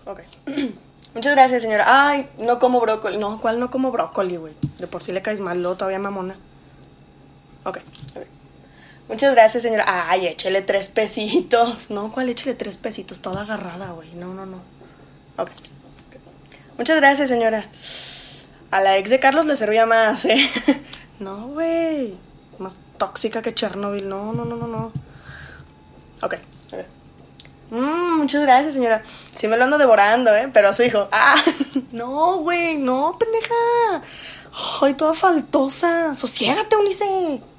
Ok. Muchas gracias, señora. Ay, no como brócoli. No, ¿cuál no como brócoli, güey? De por sí le caes mal, luego todavía mamona. Ok, ok. Muchas gracias, señora. Ay, échele 3 pesitos. No, ¿cuál échele 3 pesitos? Toda agarrada, güey. No, no, no. Ok. Muchas gracias, señora. A la ex de Carlos le servía más, ¿eh? No, güey. Más tóxica que Chernobyl. No, no, no, no, no. Ok, ok. Muchas gracias, señora. Sí me lo ando devorando, ¿eh? Pero a su hijo. Ah, no, güey. No, pendeja. Ay, toda faltosa. Sosiégate, Unice.